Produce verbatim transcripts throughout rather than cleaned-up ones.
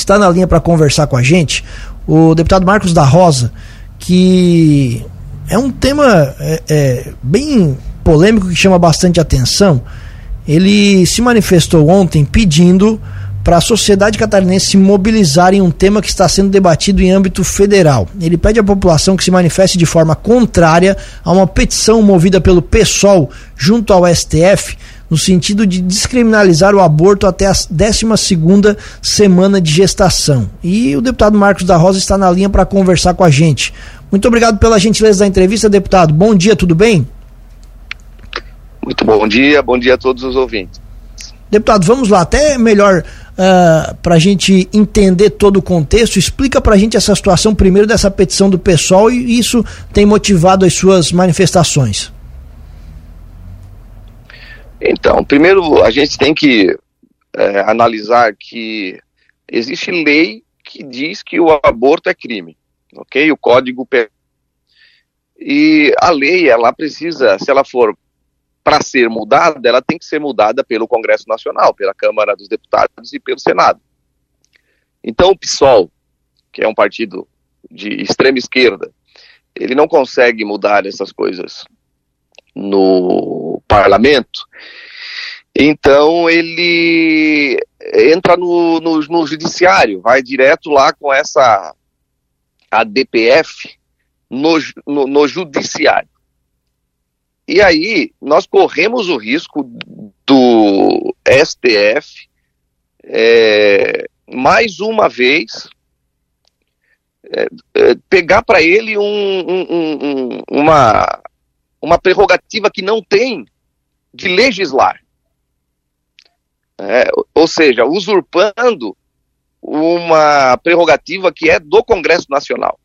está na linha para conversar com a gente, o deputado Marcos da Rosa, que é um tema é, é, bem polêmico, que chama bastante atenção. Ele se manifestou ontem pedindo para a sociedade catarinense se mobilizar em um tema que está sendo debatido em âmbito federal. Ele pede à população que se manifeste de forma contrária a uma petição movida pelo PSOL junto ao S T F, no sentido de descriminalizar o aborto até a décima segunda semana de gestação. E o deputado Marcos da Rosa está na linha para conversar com a gente. Muito obrigado pela gentileza da entrevista, deputado. Bom dia, tudo bem? Muito bom dia, bom dia a todos os ouvintes. Deputado, vamos lá, até melhor uh, para a gente entender todo o contexto, explica para a gente essa situação primeiro dessa petição do PSOL e isso tem motivado as suas manifestações. Então, primeiro a gente tem que é, analisar que existe lei que diz que o aborto é crime, ok? O Código Penal. E a lei, ela precisa, se ela for para ser mudada, ela tem que ser mudada pelo Congresso Nacional, pela Câmara dos Deputados e pelo Senado. Então o PSOL, que é um partido de extrema esquerda, ele não consegue mudar essas coisas no parlamento, então ele entra no, no, no judiciário, vai direto lá com essa A D P F no, no, no judiciário. E aí nós corremos o risco do S T F é, mais uma vez é, é, pegar para ele um, um, um, uma uma prerrogativa que não tem de legislar. É, ou seja, usurpando uma prerrogativa que é do Congresso Nacional.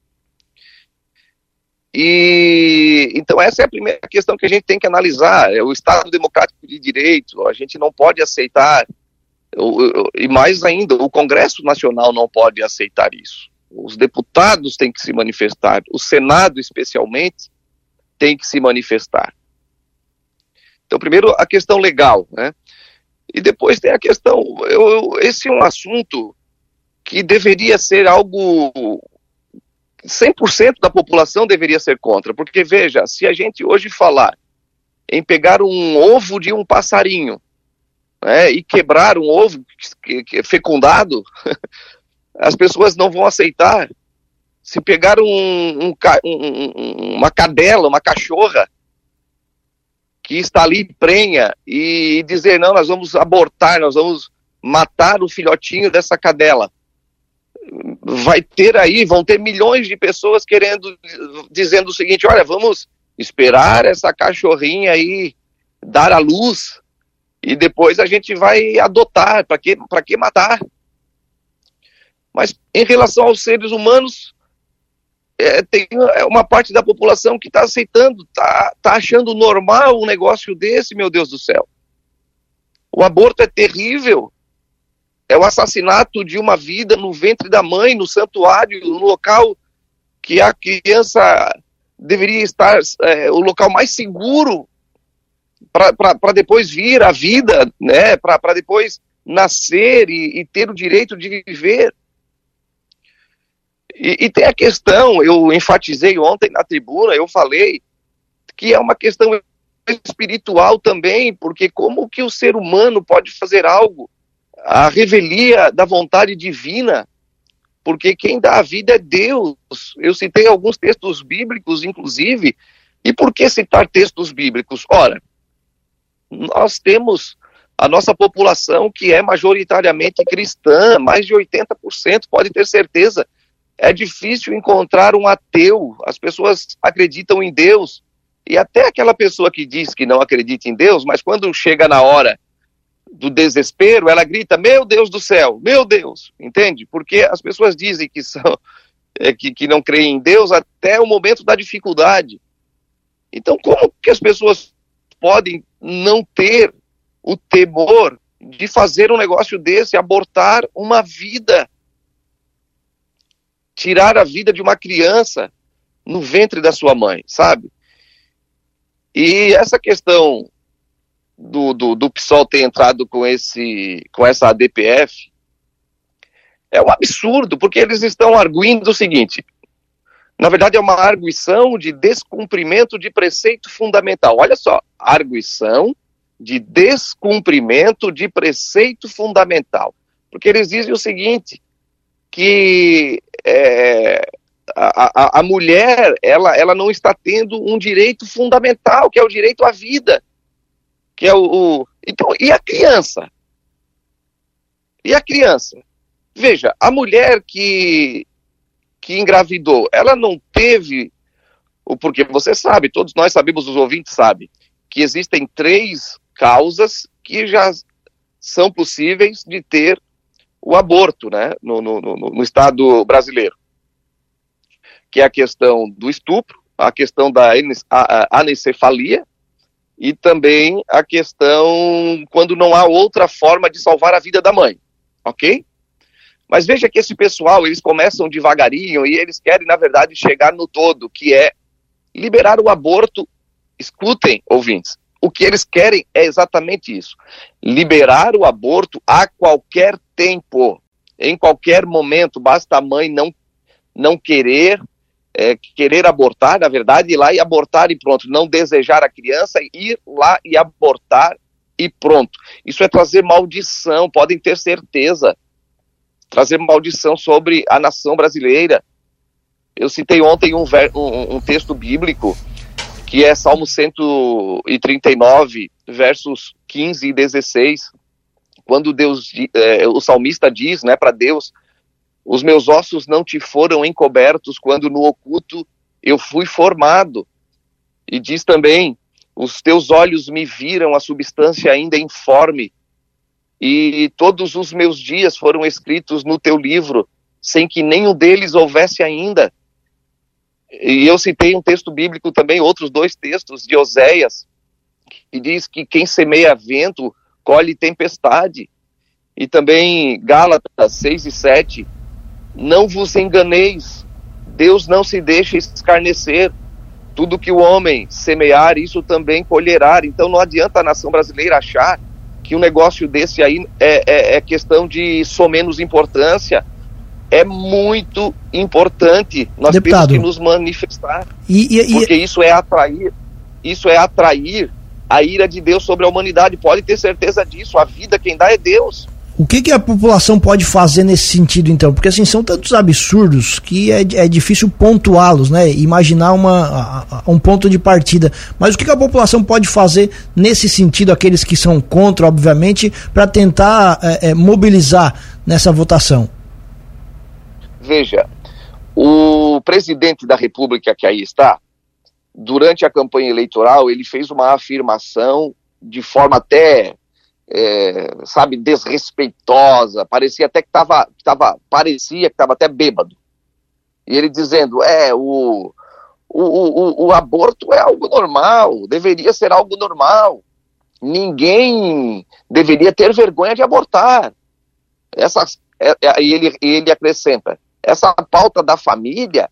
E então essa é a primeira questão que a gente tem que analisar, é o Estado Democrático de Direito. A gente não pode aceitar, e mais ainda, o Congresso Nacional não pode aceitar isso. Os deputados têm que se manifestar, o Senado especialmente tem que se manifestar. Então, primeiro, a questão legal, né? E depois tem a questão, eu, eu, esse é um assunto que deveria ser algo, cem por cento da população deveria ser contra, porque veja, se a gente hoje falar em pegar um ovo de um passarinho, né, e quebrar um ovo que, que é fecundado, as pessoas não vão aceitar. Se pegar um, um, um, uma cadela, uma cachorra, que está ali prenha, e dizer, não, nós vamos abortar, nós vamos matar o filhotinho dessa cadela, vai ter aí, vão ter milhões de pessoas querendo, dizendo o seguinte, olha, vamos esperar essa cachorrinha aí dar à luz, e depois a gente vai adotar, para que, para que matar? Mas em relação aos seres humanos, É, tem uma parte da população que está aceitando, está tá achando normal um negócio desse, meu Deus do céu. O aborto é terrível, é o assassinato de uma vida no ventre da mãe, no santuário, no local que a criança deveria estar, é, o local mais seguro para depois vir a vida, né, para depois nascer e, e ter o direito de viver. E, e tem a questão, eu enfatizei ontem na tribuna, eu falei que é uma questão espiritual também, porque como que o ser humano pode fazer algo, a revelia da vontade divina, porque quem dá a vida é Deus. Eu citei alguns textos bíblicos, inclusive, e por que citar textos bíblicos? Ora, nós temos a nossa população que é majoritariamente cristã, mais de oitenta por cento, pode ter certeza. É difícil encontrar um ateu, as pessoas acreditam em Deus, e até aquela pessoa que diz que não acredita em Deus, mas quando chega na hora do desespero, ela grita, meu Deus do céu, meu Deus, entende? Porque as pessoas dizem que, são, é, que, que não creem em Deus até o momento da dificuldade. Então, como que as pessoas podem não ter o temor de fazer um negócio desse, abortar uma vida? Tirar a vida de uma criança no ventre da sua mãe, sabe? E essa questão do, do, do PSOL ter entrado com, esse, com essa A D P F, É um absurdo, porque eles estão arguindo o seguinte, na verdade é uma arguição de descumprimento de preceito fundamental. Olha só, arguição de descumprimento de preceito fundamental. Porque eles dizem o seguinte, que é, a, a, a mulher, ela, ela não está tendo um direito fundamental, que é o direito à vida. Que é o, o... Então, e a criança? E a criança? Veja, a mulher que, que engravidou, ela não teve... Porque você sabe, todos nós sabemos, os ouvintes sabem, que existem três causas que já são possíveis de ter o aborto, né, no, no, no, no Estado brasileiro. Que é a questão do estupro, a questão da anencefalia e também a questão quando não há outra forma de salvar a vida da mãe, ok? Mas veja que esse pessoal, eles começam devagarinho e eles querem, na verdade, chegar no todo, que é liberar o aborto. Escutem, ouvintes, o que eles querem é exatamente isso, liberar o aborto a qualquer tempo, em qualquer momento, basta a mãe não, não querer, é, querer abortar, na verdade, ir lá e abortar e pronto, não desejar a criança, ir lá e abortar e pronto. Isso é trazer maldição, podem ter certeza, trazer maldição sobre a nação brasileira. Eu citei ontem um, ver, um, um texto bíblico, que é Salmo cento e trinta e nove, versos quinze e dezesseis, quando Deus, é, o salmista diz, né, para Deus, os meus ossos não te foram encobertos quando no oculto eu fui formado. E diz também, os teus olhos me viram a substância ainda informe, e todos os meus dias foram escritos no teu livro, sem que nenhum deles houvesse ainda. E eu citei um texto bíblico também, outros dois textos de Oséias, que diz que quem semeia vento, colhe tempestade. E também Gálatas seis e sete, não vos enganeis, Deus não se deixa escarnecer, tudo que o homem semear, isso também colherá. Então não adianta a nação brasileira achar que um negócio desse aí é, é, é questão de só menos importância. É muito importante, nós Deputado, temos que nos manifestar, e, e, porque isso é atrair, isso é atrair a ira de Deus sobre a humanidade, pode ter certeza disso, a vida quem dá é Deus. O que, que a população pode fazer nesse sentido, então? Porque assim, são tantos absurdos que é, é difícil pontuá-los, né? Imaginar uma, a, a, um ponto de partida. Mas o que, que a população pode fazer nesse sentido, aqueles que são contra, obviamente, para tentar é, é, mobilizar nessa votação? Veja, o presidente da República que aí está, durante a campanha eleitoral, ele fez uma afirmação de forma até, é, sabe, desrespeitosa, parecia até que estava, parecia que estava até bêbado. E ele dizendo, é, o, o, o, o aborto é algo normal, deveria ser algo normal, ninguém deveria ter vergonha de abortar. Essas, é, é, e ele, ele acrescenta, essa pauta da família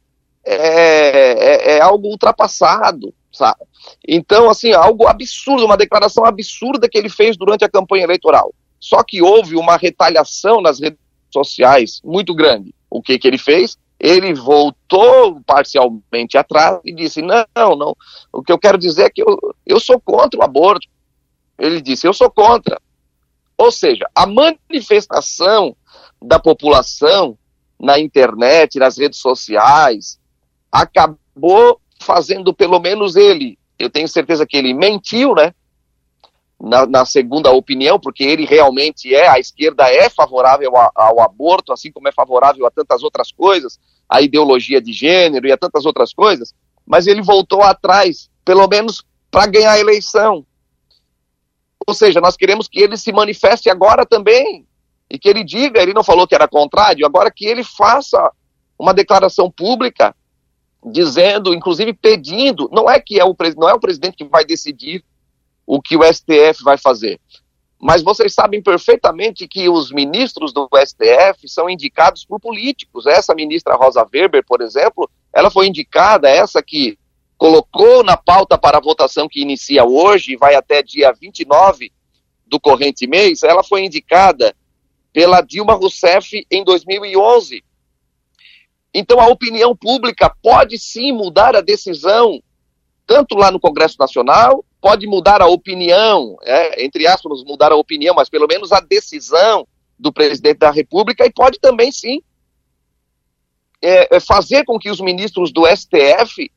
é, é, é algo ultrapassado, sabe? Então, assim, algo absurdo, uma declaração absurda que ele fez durante a campanha eleitoral. Só que houve uma retaliação nas redes sociais muito grande. O que que ele fez? Ele voltou parcialmente atrás e disse, não, não, o que eu quero dizer é que eu, eu sou contra o aborto. Ele disse, eu sou contra. Ou seja, a manifestação da população na internet, nas redes sociais, acabou fazendo pelo menos ele, eu tenho certeza que ele mentiu, né, na, na segunda opinião, porque ele realmente é, a esquerda é favorável a, ao aborto, assim como é favorável a tantas outras coisas, a ideologia de gênero e a tantas outras coisas, mas ele voltou atrás, pelo menos para ganhar a eleição. Ou seja, nós queremos que ele se manifeste agora também, e que ele diga, ele não falou que era contrário, agora que ele faça uma declaração pública, dizendo, inclusive pedindo, não é que é o, não é o presidente que vai decidir o que o S T F vai fazer, mas vocês sabem perfeitamente que os ministros do S T F são indicados por políticos. Essa ministra Rosa Weber, por exemplo, ela foi indicada, essa que colocou na pauta para a votação que inicia hoje e vai até dia vinte e nove do corrente mês, ela foi indicada pela Dilma Rousseff em dois mil e onze. Então a opinião pública pode sim mudar a decisão, tanto lá no Congresso Nacional, pode mudar a opinião, é, entre aspas, mudar a opinião, mas pelo menos a decisão do presidente da República, e pode também sim é, fazer com que os ministros do S T F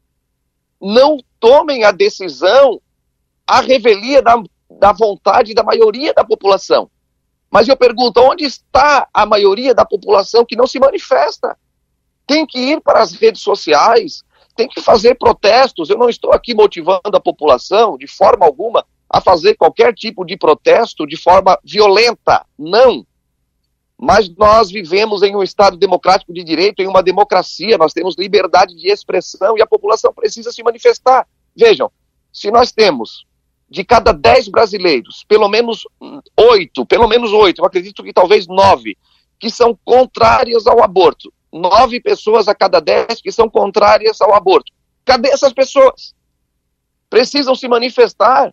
não tomem a decisão à revelia da, da vontade da maioria da população. Mas eu pergunto, onde está a maioria da população que não se manifesta? Tem que ir para as redes sociais, tem que fazer protestos. Eu não estou aqui motivando a população, de forma alguma, a fazer qualquer tipo de protesto de forma violenta. Não. Mas nós vivemos em um Estado democrático de direito, em uma democracia, nós temos liberdade de expressão e a população precisa se manifestar. Vejam, se nós temos de cada dez brasileiros, pelo menos oito, pelo menos oito, eu acredito que talvez nove, que são contrárias ao aborto, nove pessoas a cada dez que são contrárias ao aborto. Cadê essas pessoas? Precisam se manifestar.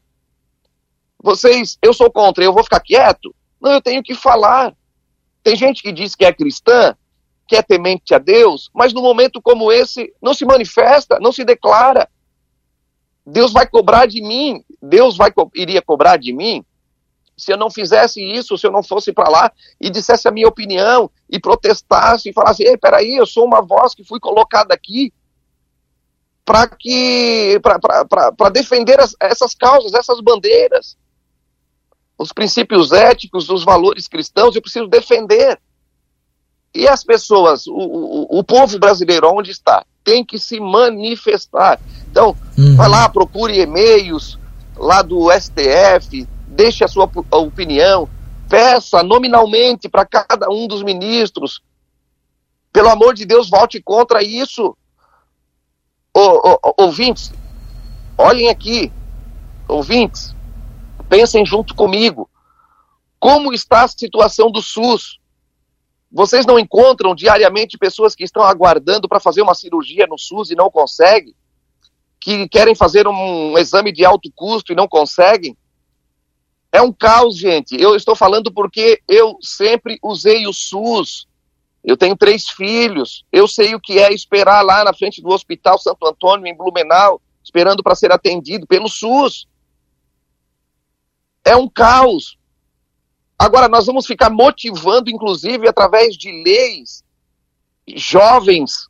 Vocês, eu sou contra, eu vou ficar quieto? Não, eu tenho que falar. Tem gente que diz que é cristã, que é temente a Deus, mas num momento como esse não se manifesta, não se declara. Deus vai cobrar de mim, Deus vai, iria cobrar de mim se eu não fizesse isso, se eu não fosse para lá e dissesse a minha opinião e protestasse e falasse, ei, peraí, eu sou uma voz que fui colocada aqui para que para defender as, essas causas, essas bandeiras, os princípios éticos, os valores cristãos, eu preciso defender. E as pessoas, o, o, o povo brasileiro, onde está, tem que se manifestar. Então, uhum. vai lá, procure e-mails lá do S T F, deixe a sua a opinião, peça nominalmente para cada um dos ministros. Pelo amor de Deus, volte contra isso. Ô, ô, ouvintes, olhem aqui, ouvintes, pensem junto comigo. Como está a situação do SUS? Vocês não encontram diariamente pessoas que estão aguardando para fazer uma cirurgia no SUS e não conseguem? Que querem fazer um exame de alto custo e não conseguem? É um caos, gente. Eu estou falando porque eu sempre usei o SUS. Eu tenho três filhos. Eu sei o que é esperar lá na frente do Hospital Santo Antônio, em Blumenau, esperando para ser atendido pelo SUS. É um caos. Agora, nós vamos ficar motivando, inclusive, através de leis, jovens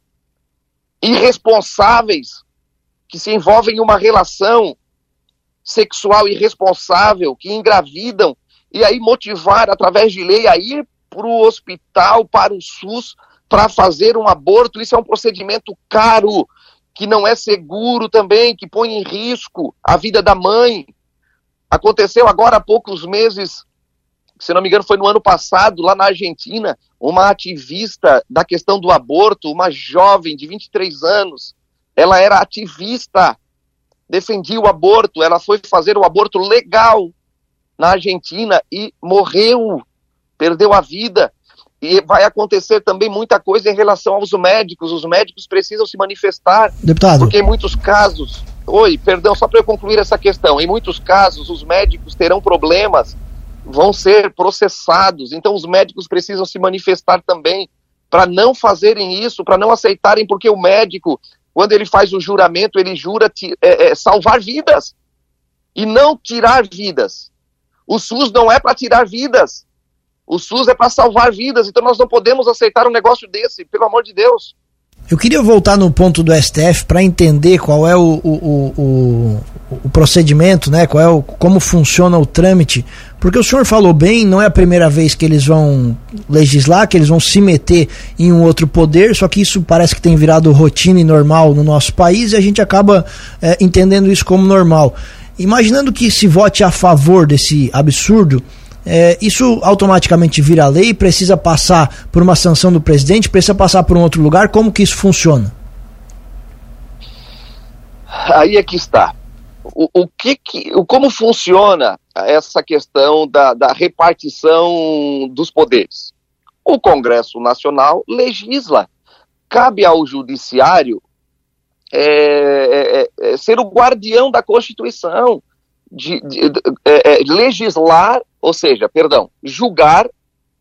irresponsáveis que se envolvem em uma relação sexual irresponsável, que engravidam, e aí motivar, através de lei, a ir para o hospital, para o SUS, para fazer um aborto. Isso é um procedimento caro, que não é seguro também, que põe em risco a vida da mãe. Aconteceu agora há poucos meses, se não me engano foi no ano passado, lá na Argentina, uma ativista da questão do aborto, uma jovem de vinte e três anos, ela era ativista, defendia o aborto, ela foi fazer o aborto legal na Argentina e morreu, perdeu a vida. E vai acontecer também muita coisa em relação aos médicos, os médicos precisam se manifestar, deputado, porque em muitos casos, oi, perdão, só para eu concluir essa questão, em muitos casos os médicos terão problemas, vão ser processados, então os médicos precisam se manifestar também, para não fazerem isso, para não aceitarem, porque o médico, quando ele faz o juramento, ele jura ti, é, é, salvar vidas, e não tirar vidas. O SUS não é para tirar vidas, o SUS é para salvar vidas, então nós não podemos aceitar um negócio desse, pelo amor de Deus. Eu queria voltar no ponto do S T F para entender qual é o, o, o, o procedimento, né? Qual é o, como funciona o trâmite, porque o senhor falou bem, não é a primeira vez que eles vão legislar, que eles vão se meter em um outro poder, só que isso parece que tem virado rotina e normal no nosso país e a gente acaba é, entendendo isso como normal. Imaginando que se vote a favor desse absurdo, É, isso automaticamente vira lei, precisa passar por uma sanção do presidente, precisa passar por um outro lugar, como que isso funciona? Aí é que está. O, o que que, o, como funciona essa questão da, da repartição dos poderes? O Congresso Nacional legisla, cabe ao Judiciário é, é, é, ser o guardião da Constituição, de, de, de é, legislar, ou seja, perdão, julgar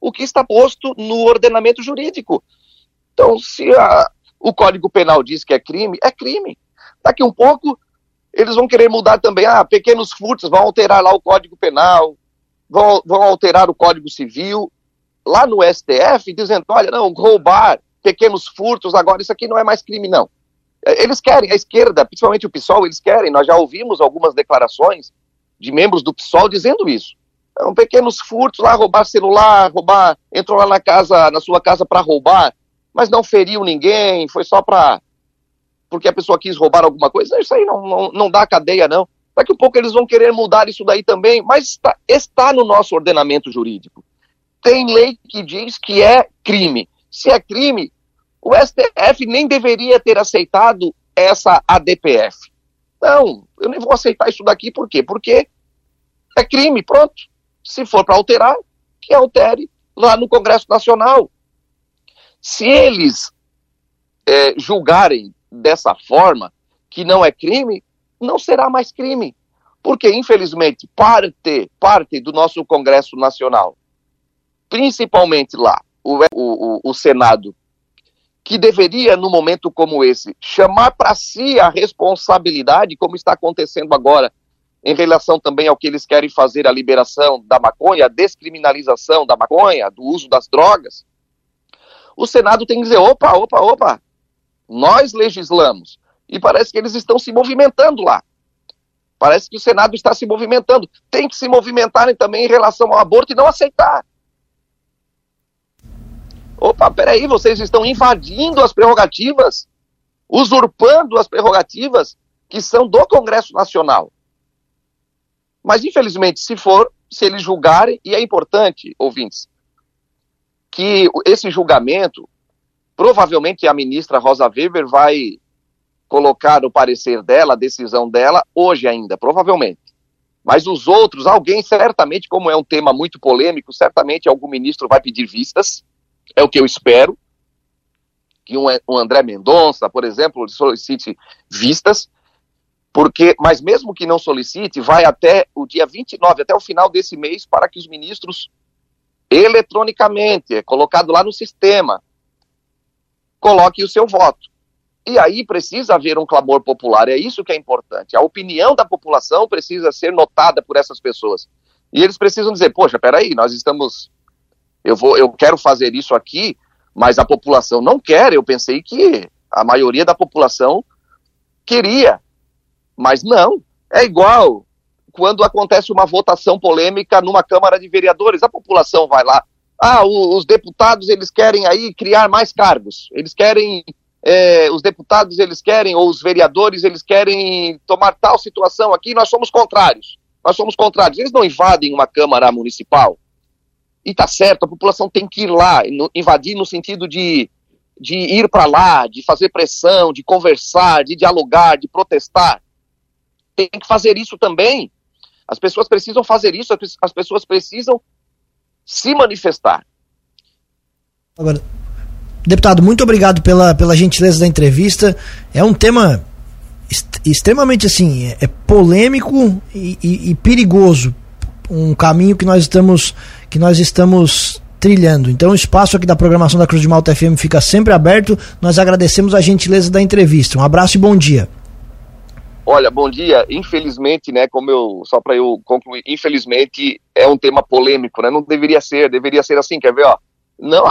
o que está posto no ordenamento jurídico. Então, se a, o Código Penal diz que é crime, é crime. Daqui um pouco, eles vão querer mudar também, ah, pequenos furtos, vão alterar lá o Código Penal, vão, vão alterar o Código Civil, lá no S T F, dizendo, olha, não, roubar, pequenos furtos, agora isso aqui não é mais crime, não. Eles querem, a esquerda, principalmente o PSOL, eles querem, nós já ouvimos algumas declarações de membros do PSOL dizendo isso. Então, pequenos furtos lá, roubar celular, roubar, entrou lá na casa, na sua casa para roubar, mas não feriu ninguém, foi só para porque a pessoa quis roubar alguma coisa, isso aí não, não, não dá cadeia, não. Daqui a pouco eles vão querer mudar isso daí também, mas está, está no nosso ordenamento jurídico. Tem lei que diz que é crime. Se é crime, o S T F nem deveria ter aceitado essa A D P F. Não, eu nem vou aceitar isso daqui, por quê? Porque é crime, pronto. Se for para alterar, que altere lá no Congresso Nacional. Se eles é, julgarem dessa forma, que não é crime, não será mais crime. Porque, infelizmente, parte, parte do nosso Congresso Nacional, principalmente lá, o, o, o Senado, que deveria, num momento como esse, chamar para si a responsabilidade, como está acontecendo agora, em relação também ao que eles querem fazer, a liberação da maconha, a descriminalização da maconha, do uso das drogas, o Senado tem que dizer, opa, opa, opa, nós legislamos. E parece que eles estão se movimentando lá. Parece que o Senado está se movimentando. Tem que se movimentarem também em relação ao aborto e não aceitar. Opa, peraí, vocês estão invadindo as prerrogativas, usurpando as prerrogativas que são do Congresso Nacional. Mas, infelizmente, se for, se eles julgarem, e é importante, ouvintes, que esse julgamento, provavelmente a ministra Rosa Weber vai colocar o parecer dela, a decisão dela, hoje ainda, provavelmente. Mas os outros, alguém certamente, como é um tema muito polêmico, certamente algum ministro vai pedir vistas, é o que eu espero, que um, um André Mendonça, por exemplo, solicite vistas, porque, mas mesmo que não solicite, vai até o dia vinte e nove, até o final desse mês, para que os ministros, eletronicamente, é colocado lá no sistema, coloquem o seu voto. E aí precisa haver um clamor popular, é isso que é importante. A opinião da população precisa ser notada por essas pessoas. E eles precisam dizer, poxa, peraí, nós estamos... Eu, vou, eu quero fazer isso aqui, mas a população não quer. Eu pensei que a maioria da população queria. Mas não, é igual quando acontece uma votação polêmica numa Câmara de Vereadores, a população vai lá, ah, o, os deputados eles querem aí criar mais cargos, eles querem, é, os deputados eles querem, ou os vereadores eles querem tomar tal situação aqui, nós somos contrários, nós somos contrários, eles não invadem uma Câmara Municipal, e tá certo, a população tem que ir lá, no, invadir no sentido de, de ir para lá, de fazer pressão, de conversar, de dialogar, de protestar. Tem que fazer isso também. As pessoas precisam fazer isso, as pessoas precisam se manifestar. Agora, deputado, muito obrigado pela, pela gentileza da entrevista. É um tema est- extremamente assim, é, é polêmico e, e, e perigoso. Um caminho que nós estamos, que nós estamos trilhando. Então o espaço aqui da programação da Cruz de Malta F M fica sempre aberto. Nós agradecemos a gentileza da entrevista. Um abraço e bom dia. Olha, bom dia. Infelizmente, né, como eu, só para eu concluir, infelizmente é um tema polêmico, né, não deveria ser, deveria ser assim, quer ver, ó, não,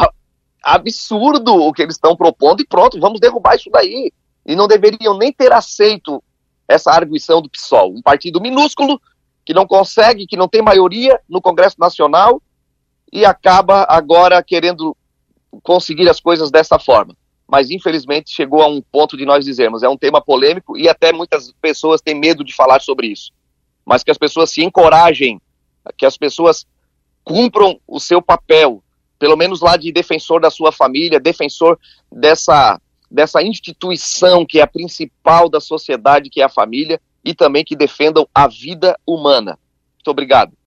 absurdo o que eles estão propondo e pronto, vamos derrubar isso daí, e não deveriam nem ter aceito essa arguição do PSOL, um partido minúsculo, que não consegue, que não tem maioria no Congresso Nacional, e acaba agora querendo conseguir as coisas dessa forma. Mas infelizmente chegou a um ponto de nós dizermos, é um tema polêmico e até muitas pessoas têm medo de falar sobre isso. Mas que as pessoas se encorajem, que as pessoas cumpram o seu papel, pelo menos lá de defensor da sua família, defensor dessa, dessa instituição que é a principal da sociedade, que é a família, e também que defendam a vida humana. Muito obrigado.